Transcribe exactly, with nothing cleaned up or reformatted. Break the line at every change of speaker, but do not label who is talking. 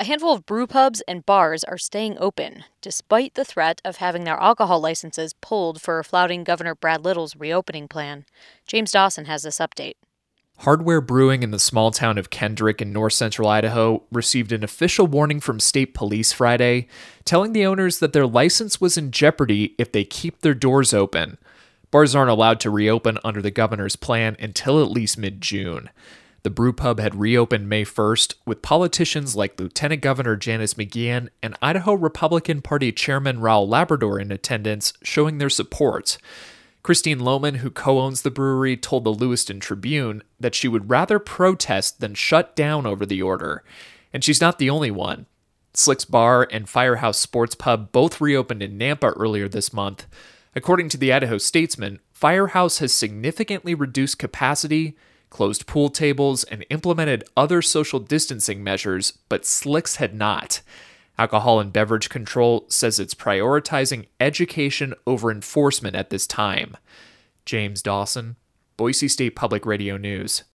A handful of brew pubs and bars are staying open, despite the threat of having their alcohol licenses pulled for flouting Governor Brad Little's reopening plan. James Dawson has this update.
Hardware Brewing in the small town of Kendrick in north central Idaho received an official warning from state police Friday, telling the owners that their license was in jeopardy if they keep their doors open. Bars aren't allowed to reopen under the governor's plan until at least mid-June. The brew pub had reopened May first, with politicians like Lieutenant Governor Janice McGeachin and Idaho Republican Party Chairman Raul Labrador in attendance, showing their support. Christine Lohman, who co-owns the brewery, told the Lewiston Tribune that she would rather protest than shut down over the order. And she's not the only one. Slick's Bar and Firehouse Sports Pub both reopened in Nampa earlier this month. According to the Idaho Statesman, Firehouse has significantly reduced capacity, closed pool tables, and implemented other social distancing measures, but Slick's had not. Alcohol and Beverage Control says it's prioritizing education over enforcement at this time. James Dawson, Boise State Public Radio News.